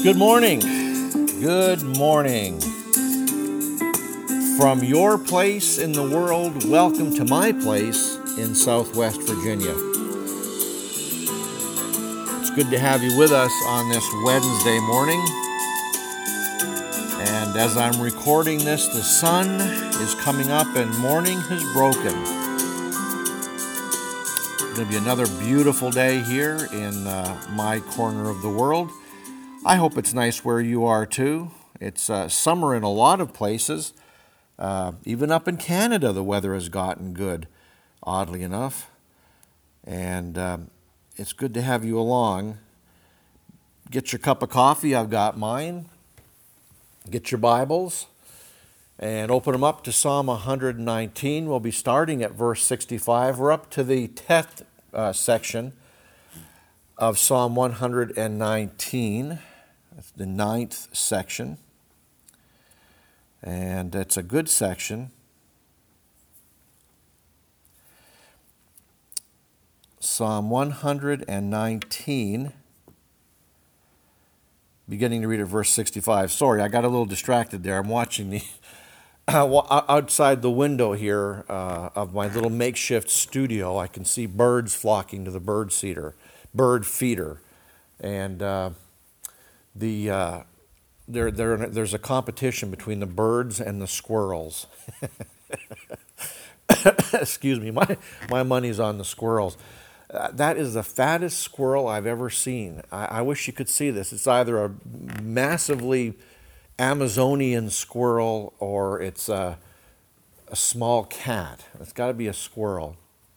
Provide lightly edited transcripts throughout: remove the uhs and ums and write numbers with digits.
Good morning. Good morning. From your place in the world, welcome to my place in Southwest Virginia. It's good to have you with us on this Wednesday morning. And as I'm recording this, the sun is coming up and morning has broken. It's going to be another beautiful day here in my corner of the world. I hope it's nice where you are too. It's summer in a lot of places. Even up in Canada, the weather has gotten good, oddly enough. And it's good to have you along. Get your cup of coffee. I've got mine. Get your Bibles and open them up to Psalm 119. We'll be starting at verse 65. We're up to the 10th section of Psalm 119. That's the 9th section. And it's a good section. Psalm 119, beginning to read at verse 65. Sorry, I got a little distracted there. I'm watching the outside the window here of my little makeshift studio. I can see birds flocking to the bird feeder. And there's a competition between the birds and the squirrels. Excuse me, my money's on the squirrels. That is the fattest squirrel I've ever seen. I wish you could see this. It's either a massively Amazonian squirrel or it's a small cat. It's got to be a squirrel.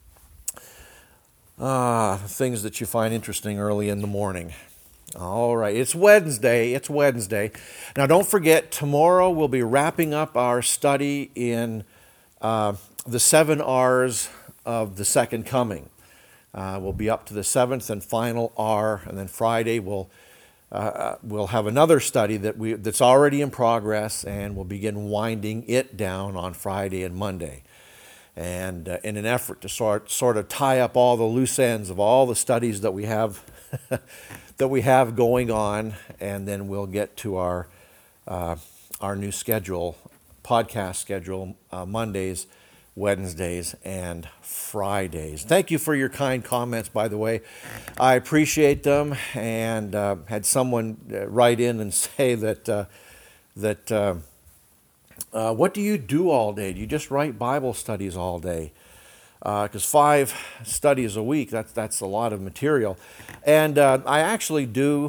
Things that you find interesting early in the morning. All right, it's Wednesday. Now, don't forget, tomorrow we'll be wrapping up our study in the 7 R's of the Second Coming. We'll be up to the 7th and final R, and then Friday we'll have another study that's already in progress, and we'll begin winding it down on Friday and Monday. And in an effort to sort of tie up all the loose ends of all the studies that we have going on, and then we'll get to our new schedule, podcast schedule, Mondays, Wednesdays, and Fridays. Thank you for your kind comments, by the way. I appreciate them, and had someone write in and say that what do you do all day? Do you just write Bible studies all day? Because 5 studies a week, that's a lot of material. And I actually do,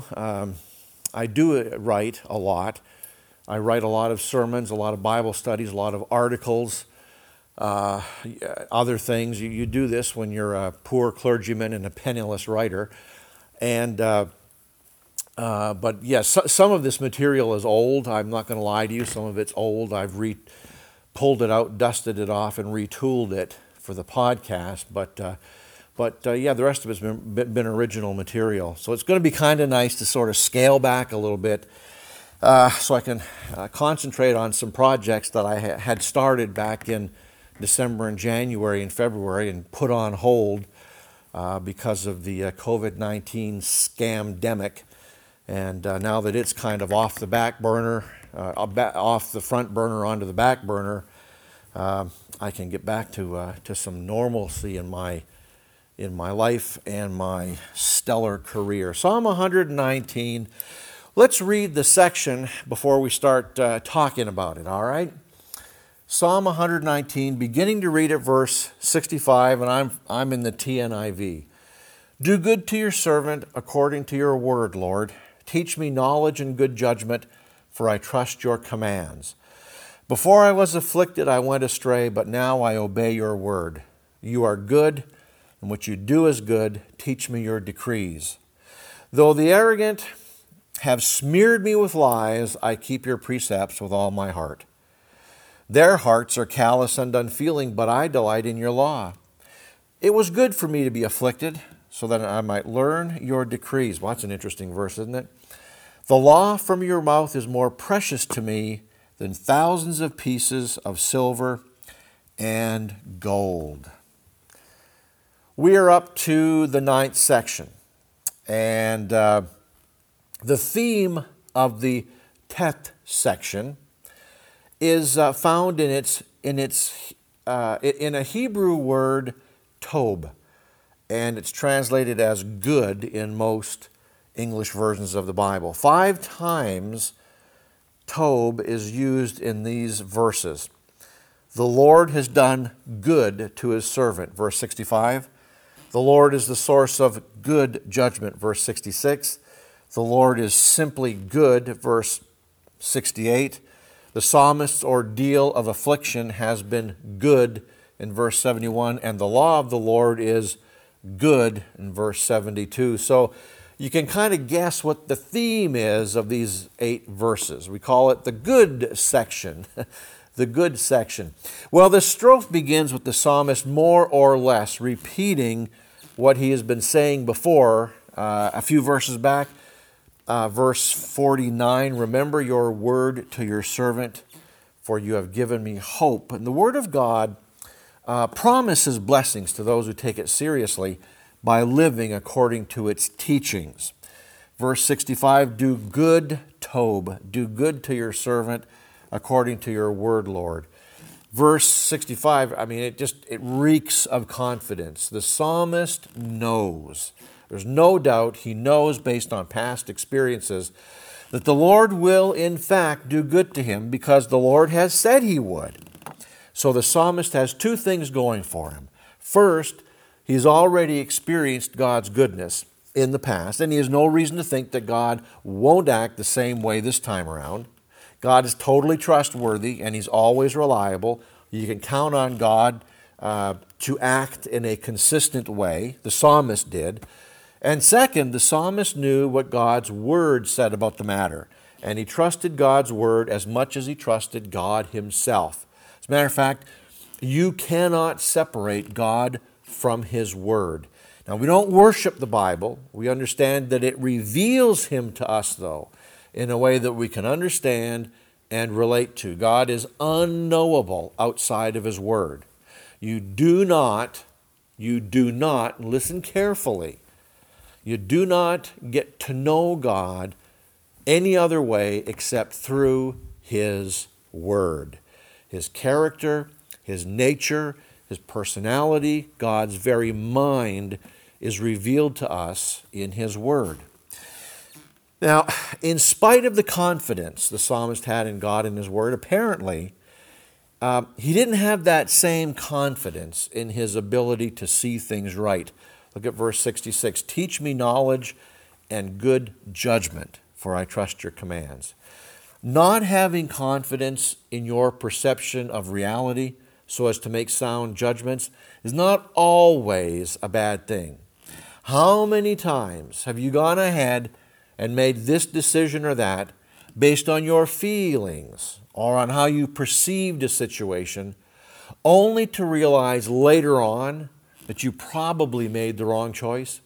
write a lot. I write a lot of sermons, a lot of Bible studies, a lot of articles, other things. You do this when you're a poor clergyman and a penniless writer. And but yes, some of this material is old. I'm not going to lie to you. Some of it's old. I've pulled it out, dusted it off, and retooled it for the podcast. But the rest of it's been original material. So it's going to be kind of nice to sort of scale back a little bit so I can concentrate on some projects that I had started back in December and January and February and put on hold because of the COVID-19 scamdemic. And now that it's kind of off the back burner, off the front burner onto the back burner, I can get back to some normalcy in my life and my stellar career. Psalm 119. Let's read the section before we start talking about it. All right. Psalm 119, beginning to read at verse 65, and I'm in the TNIV. Do good to your servant according to your word, Lord. Teach me knowledge and good judgment, for I trust your commands. Before I was afflicted, I went astray, but now I obey your word. You are good, and what you do is good. Teach me your decrees. Though the arrogant have smeared me with lies, I keep your precepts with all my heart. Their hearts are callous and unfeeling, but I delight in your law. It was good for me to be afflicted, so that I might learn your decrees. Well, that's an interesting verse, isn't it? The law from your mouth is more precious to me than thousands of pieces of silver and gold. We are up to the 9th section, and the theme of the Teth section is found in a Hebrew word, tob, and it's translated as good in most English versions of the Bible. 5 times tob is used in these verses. The Lord has done good to his servant, verse 65. The Lord is the source of good judgment, verse 66. The Lord is simply good, verse 68. The psalmist's ordeal of affliction has been good in verse 71, and the law of the Lord is good in verse 72. So you can kind of guess what the theme is of these 8 verses. We call it the good section. The good section. Well, the strophe begins with the psalmist more or less repeating what he has been saying before, a few verses back. Verse 49, remember your word to your servant, for you have given me hope. And the word of God promises blessings to those who take it seriously by living according to its teachings. Verse 65, do good, Tob, do good to your servant according to your word, Lord. Verse 65, it reeks of confidence. The psalmist knows. There's no doubt he knows, based on past experiences, that the Lord will, in fact, do good to him because the Lord has said he would. So the psalmist has 2 things going for him. First, he's already experienced God's goodness in the past, and he has no reason to think that God won't act the same way this time around. God is totally trustworthy, and he's always reliable. You can count on God to act in a consistent way. The psalmist did. And second, the psalmist knew what God's word said about the matter, and he trusted God's word as much as he trusted God himself. As a matter of fact, you cannot separate God from his word. Now, we don't worship the Bible. We understand that it reveals him to us, though, in a way that we can understand and relate to. God is unknowable outside of his word. You do not, listen carefully, you do not get to know God any other way except through his word. His character, his nature, his personality, God's very mind is revealed to us in his word. Now, in spite of the confidence the psalmist had in God and his word, apparently, he didn't have that same confidence in his ability to see things right. Look at verse 66. Teach me knowledge and good judgment, for I trust your commands. Not having confidence in your perception of reality so as to make sound judgments is not always a bad thing. How many times have you gone ahead and made this decision or that based on your feelings or on how you perceived a situation, only to realize later on that you probably made the wrong choice?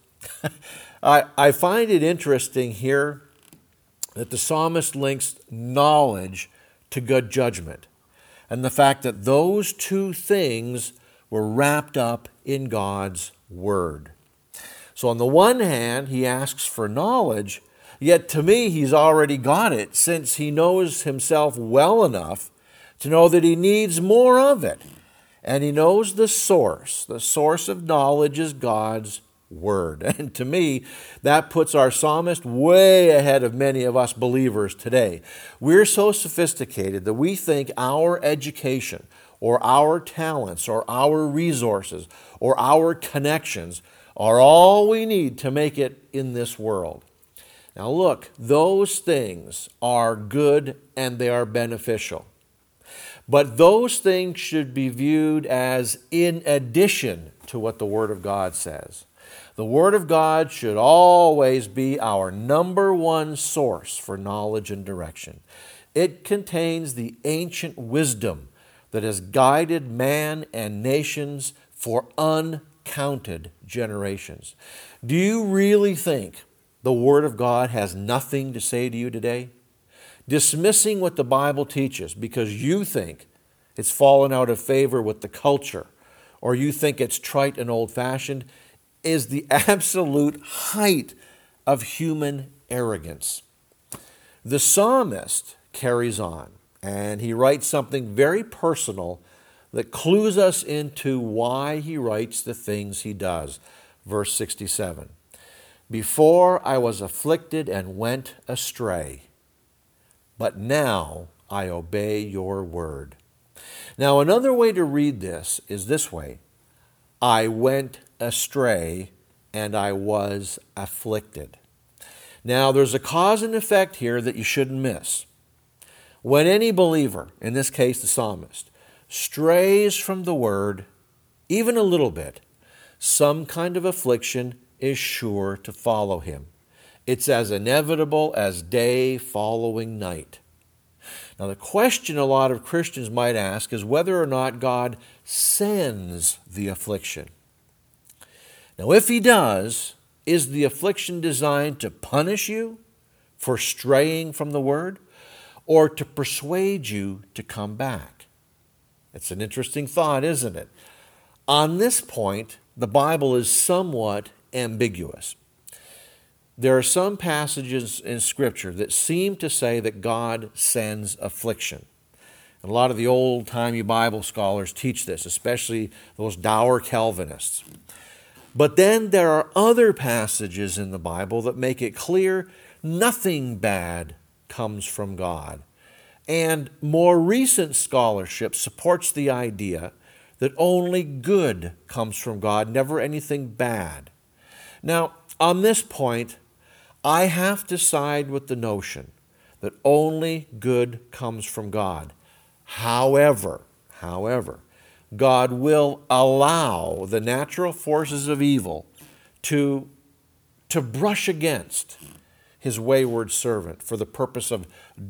I find it interesting here that the psalmist links knowledge to good judgment, and the fact that those 2 things were wrapped up in God's word. So on the one hand, he asks for knowledge, yet to me, he's already got it, since he knows himself well enough to know that he needs more of it. And he knows the source. The source of knowledge is God's word. And to me, that puts our psalmist way ahead of many of us believers today. We're so sophisticated that we think our education or our talents or our resources or our connections are all we need to make it in this world. Now look, those things are good and they are beneficial. But those things should be viewed as in addition to what the Word of God says. The Word of God should always be our number 1 source for knowledge and direction. It contains the ancient wisdom that has guided man and nations for uncounted generations. Do you really think the Word of God has nothing to say to you today? Dismissing what the Bible teaches because you think it's fallen out of favor with the culture or you think it's trite and old-fashioned is the absolute height of human arrogance. The psalmist carries on, and he writes something very personal that clues us into why he writes the things he does. Verse 67, "Before I was afflicted and went astray, but now I obey your word." Now, another way to read this is this way: I went astray and I was afflicted. Now, there's a cause and effect here that you shouldn't miss. When any believer, in this case the psalmist, strays from the word, even a little bit, some kind of affliction is sure to follow him. It's as inevitable as day following night. Now, the question a lot of Christians might ask is whether or not God sends the affliction. Now, if he does, is the affliction designed to punish you for straying from the word, or to persuade you to come back? It's an interesting thought, isn't it? On this point, the Bible is somewhat ambiguous. There are some passages in Scripture that seem to say that God sends affliction. And a lot of the old-timey Bible scholars teach this, especially those dour Calvinists. But then there are other passages in the Bible that make it clear nothing bad comes from God. And more recent scholarship supports the idea that only good comes from God, never anything bad. Now, on this point, I have to side with the notion that only good comes from God. However, God will allow the natural forces of evil to brush against his wayward servant for the purpose of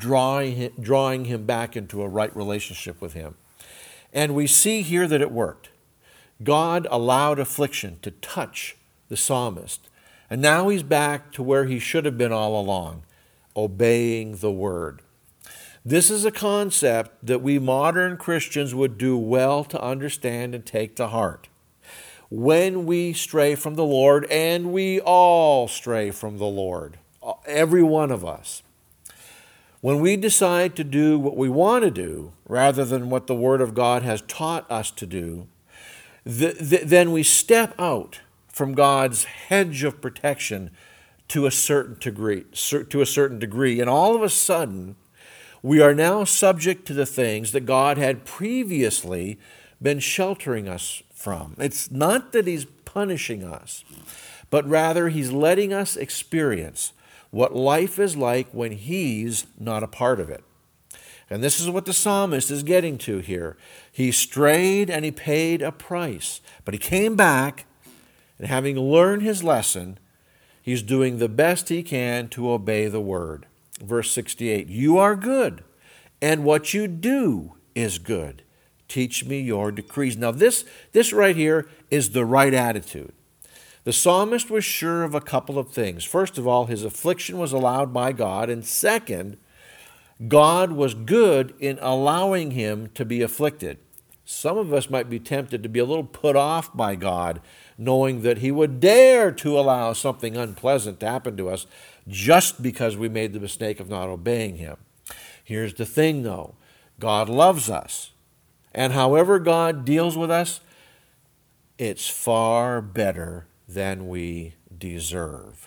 drawing him back into a right relationship with him. And we see here that it worked. God allowed affliction to touch the psalmist. And now he's back to where he should have been all along, obeying the word. This is a concept that we modern Christians would do well to understand and take to heart. When we stray from the Lord, and we all stray from the Lord, every one of us, when we decide to do what we want to do rather than what the Word of God has taught us to do, then we step out from God's hedge of protection to a certain degree, and all of a sudden, we are now subject to the things that God had previously been sheltering us from. It's not that he's punishing us, but rather he's letting us experience what life is like when he's not a part of it. And this is what the psalmist is getting to here. He strayed and he paid a price, but he came back, and having learned his lesson, he's doing the best he can to obey the word. Verse 68, "You are good, and what you do is good. Teach me your decrees." Now this right here is the right attitude. The psalmist was sure of a couple of things. First of all, his affliction was allowed by God, and second, God was good in allowing him to be afflicted. Some of us might be tempted to be a little put off by God, knowing that he would dare to allow something unpleasant to happen to us just because we made the mistake of not obeying him. Here's the thing, though. God loves us. And however God deals with us, it's far better than we deserve.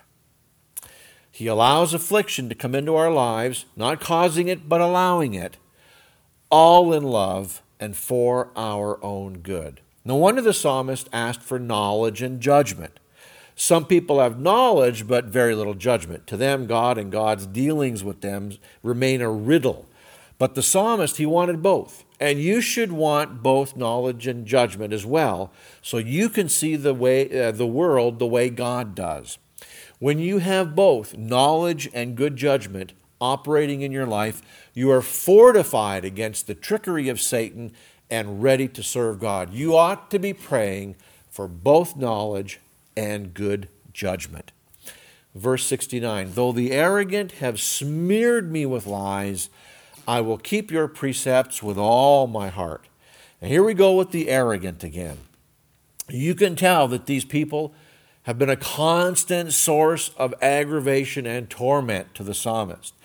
He allows affliction to come into our lives, not causing it, but allowing it, all in love and for our own good. No wonder the psalmist asked for knowledge and judgment. Some people have knowledge, but very little judgment. To them, God and God's dealings with them remain a riddle. But the psalmist, he wanted both. And you should want both knowledge and judgment as well, so you can see the world the way God does. When you have both knowledge and good judgment operating in your life, you are fortified against the trickery of Satan and ready to serve God. You ought to be praying for both knowledge and good judgment. Verse 69, "Though the arrogant have smeared me with lies, I will keep your precepts with all my heart." And here we go with the arrogant again. You can tell that these people have been a constant source of aggravation and torment to the psalmist.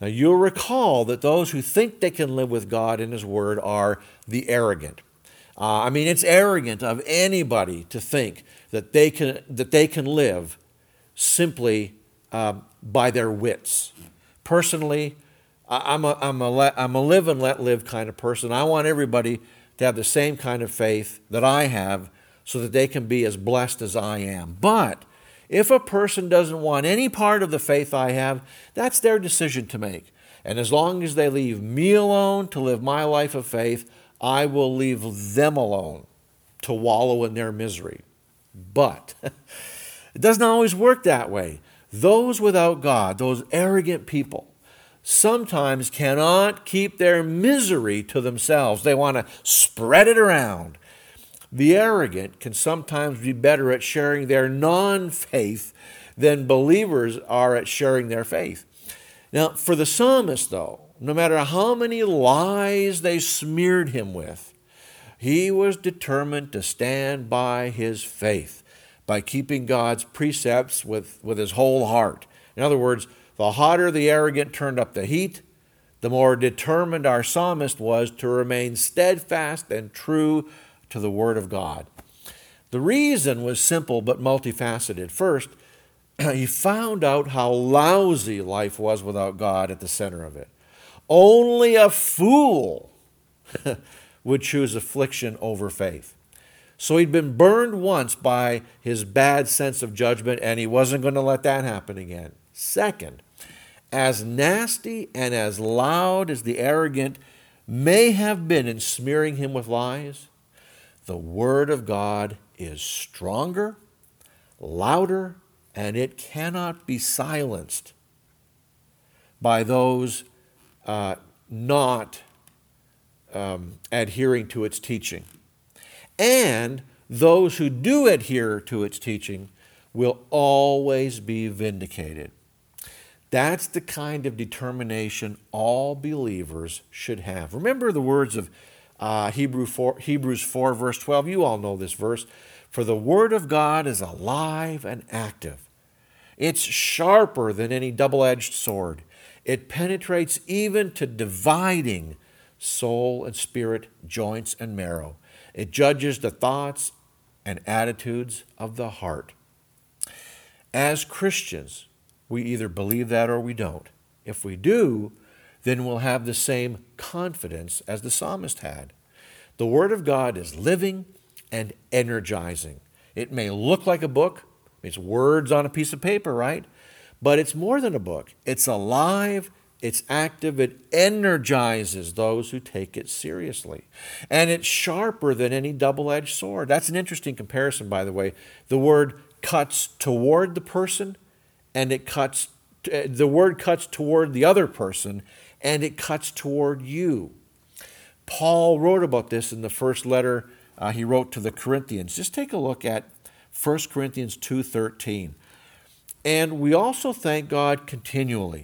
Now, you'll recall that those who think they can live with God and His Word are the arrogant. It's arrogant of anybody to think that they can live simply by their wits. Personally, I'm a live and let live kind of person. I want everybody to have the same kind of faith that I have so that they can be as blessed as I am. But if a person doesn't want any part of the faith I have, that's their decision to make. And as long as they leave me alone to live my life of faith, I will leave them alone to wallow in their misery. But it doesn't always work that way. Those without God, those arrogant people, sometimes cannot keep their misery to themselves. They want to spread it around. The arrogant can sometimes be better at sharing their non-faith than believers are at sharing their faith. Now, for the psalmist, though, no matter how many lies they smeared him with, he was determined to stand by his faith, by keeping God's precepts with his whole heart. In other words, the hotter the arrogant turned up the heat, the more determined our psalmist was to remain steadfast and true to the Word of God. The reason was simple but multifaceted. First, he found out how lousy life was without God at the center of it. Only a fool would choose affliction over faith. So he'd been burned once by his bad sense of judgment, and he wasn't going to let that happen again. Second, as nasty and as loud as the arrogant may have been in smearing him with lies, the Word of God is stronger, louder, and it cannot be silenced by those not adhering to its teaching. And those who do adhere to its teaching will always be vindicated. That's the kind of determination all believers should have. Remember the words of Hebrews 4, verse 12. You all know this verse. For the Word of God is alive and active. It's sharper than any double-edged sword. It penetrates even to dividing soul and spirit, joints and marrow. It judges the thoughts and attitudes of the heart. As Christians, we either believe that or we don't. If we do, then we'll have the same confidence as the psalmist had. The Word of God is living and energizing. It may look like a book. It's words on a piece of paper, right? But it's more than a book. It's alive. It's active. It energizes those who take it seriously. And it's sharper than any double-edged sword. That's an interesting comparison, by the way. The word cuts toward the person, and the word cuts toward the other person, and it cuts toward you. Paul wrote about this in the first letter he wrote to the Corinthians. Just take a look at 1 Corinthians 2:13. And we also thank God continually,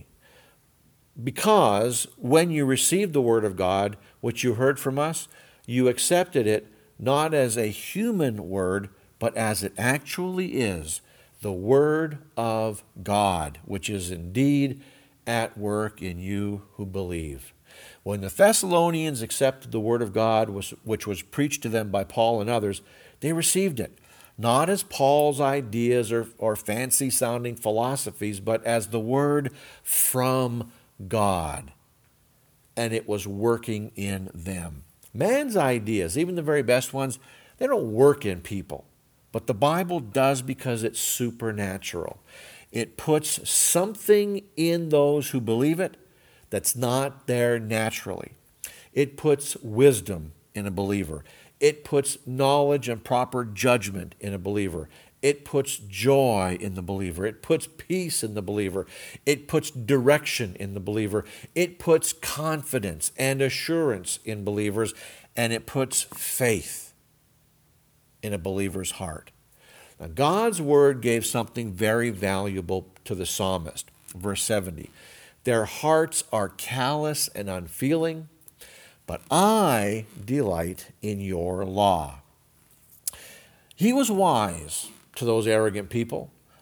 because when you received the Word of God, which you heard from us, you accepted it not as a human word, but as it actually is, the Word of God, which is indeed at work in you who believe. When the Thessalonians accepted the Word of God, which was preached to them by Paul and others, they received it, not as Paul's ideas or fancy-sounding philosophies, but as the Word from God. And it was working in them. Man's ideas, even the very best ones, they don't work in people. But the Bible does, because it's supernatural. It puts something in those who believe it that's not there naturally. It puts wisdom in a believer. It puts knowledge and proper judgment in a believer. It puts joy in the believer. It puts peace in the believer. It puts direction in the believer. It puts confidence and assurance in believers. And it puts faith in a believer's heart. Now, God's Word gave something very valuable to the psalmist. Verse 70, their hearts are callous and unfeeling, but I delight in your law. He was wise to those arrogant people.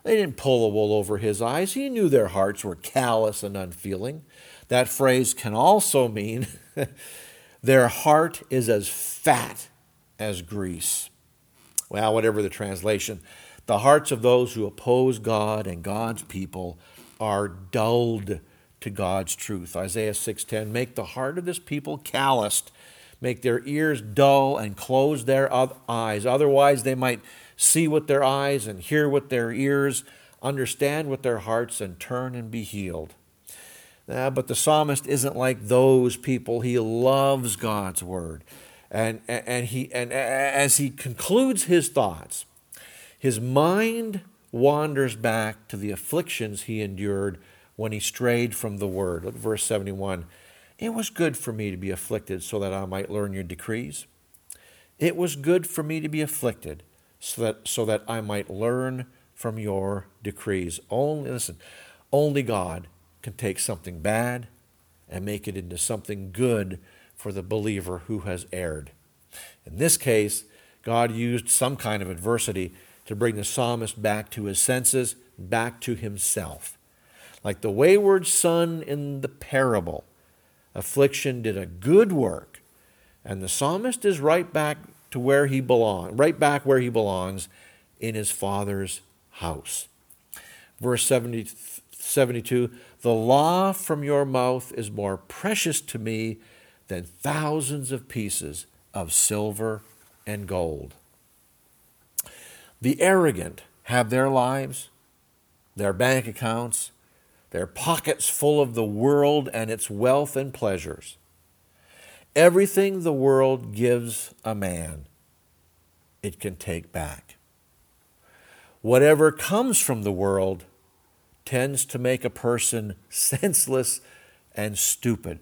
They didn't pull the wool over his eyes. He knew their hearts were callous and unfeeling. That phrase can also mean their heart is as fat as grease. Well, whatever the translation, the hearts of those who oppose God and God's people are dulled to God's truth. Isaiah 6:10, make the heart of this people calloused, make their ears dull and close their eyes. Otherwise, they might see with their eyes and hear with their ears, understand with their hearts and turn and be healed. But the psalmist isn't like those people. He loves God's word. And as he concludes his thoughts, his mind wanders back to the afflictions he endured when he strayed from the word. Look at verse 71. It was good for me to be afflicted so that I might learn your decrees. It was good for me to be afflicted so that I might learn from your decrees. Only God can take something bad and make it into something good for the believer who has erred. In this case, God used some kind of adversity to bring the psalmist back to his senses, back to himself. Like the wayward son in the parable, affliction did a good work, and the psalmist is right back where he belongs in his Father's house. Verse 72, the law from your mouth is more precious to me than thousands of pieces of silver and gold. The arrogant have their lives, their bank accounts, their pockets full of the world and its wealth and pleasures. Everything the world gives a man, it can take back. Whatever comes from the world tends to make a person senseless and stupid.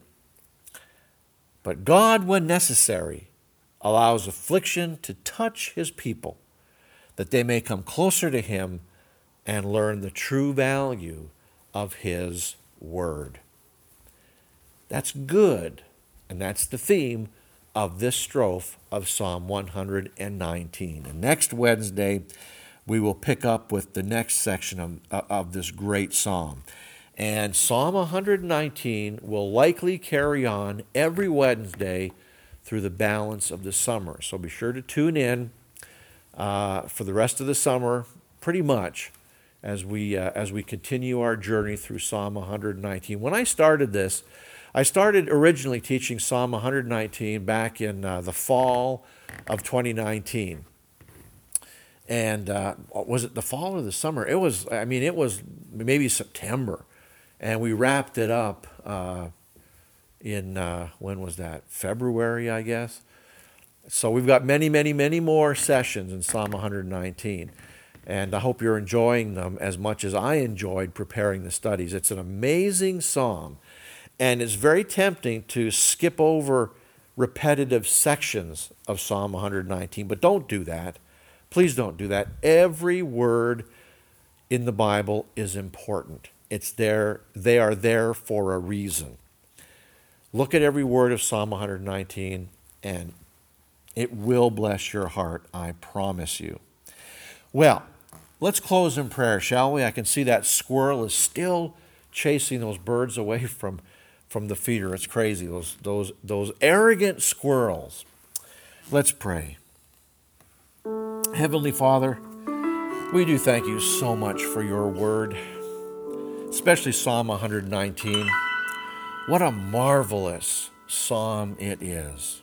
But God, when necessary, allows affliction to touch his people, that they may come closer to him and learn the true value of his word. That's good. And that's the theme of this strophe of Psalm 119. And next Wednesday, we will pick up with the next section of this great psalm. And Psalm 119 will likely carry on every Wednesday through the balance of the summer. So be sure to tune in for the rest of the summer, pretty much, as we continue our journey through Psalm 119. When I started this, I started originally teaching Psalm 119 back in the fall of 2019. And was it the fall or the summer? It was maybe September. And we wrapped it up in, when was that? February, I guess. So we've got many, many, many more sessions in Psalm 119. And I hope you're enjoying them as much as I enjoyed preparing the studies. It's an amazing psalm. And it's very tempting to skip over repetitive sections of Psalm 119, but don't do that. Please don't do that. Every word in the Bible is important. It's there. They are there for a reason. Look at every word of Psalm 119, and it will bless your heart, I promise you. Well, let's close in prayer, shall we? I can see that squirrel is still chasing those birds away from the feeder. It's crazy, those arrogant squirrels. Let's pray. Heavenly Father, we do thank you so much for your word, especially Psalm 119. What a marvelous psalm it is.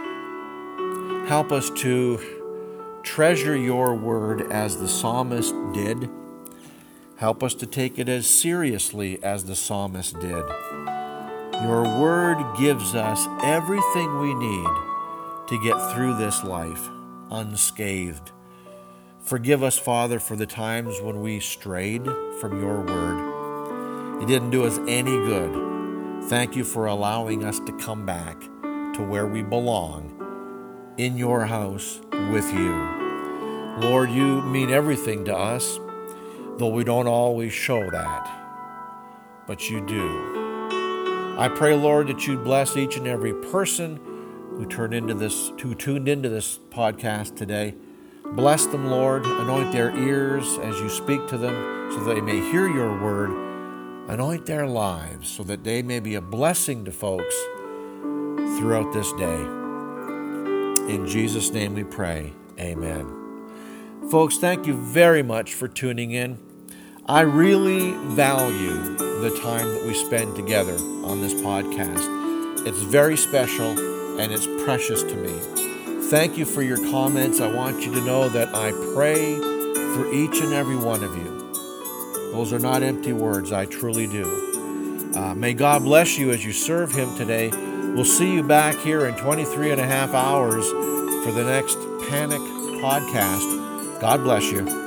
Help us to treasure your word as the psalmist did. Help us to take it as seriously as the psalmist did. Your word gives us everything we need to get through this life unscathed. Forgive us, Father, for the times when we strayed from your word. It didn't do us any good. Thank you for allowing us to come back to where we belong, in your house with you. Lord, you mean everything to us, though we don't always show that, but you do. I pray, Lord, that you'd bless each and every person who tuned into this podcast today. Bless them, Lord. Anoint their ears as you speak to them so that they may hear your word. Anoint their lives so that they may be a blessing to folks throughout this day. In Jesus' name we pray. Amen. Folks, thank you very much for tuning in. I really value the time that we spend together on this podcast. It's very special and it's precious to me. Thank you for your comments. I want you to know that I pray for each and every one of you. Those are not empty words. I truly do. May God bless you as you serve Him today. We'll see you back here in 23 and a half hours for the next Panic podcast. God bless you.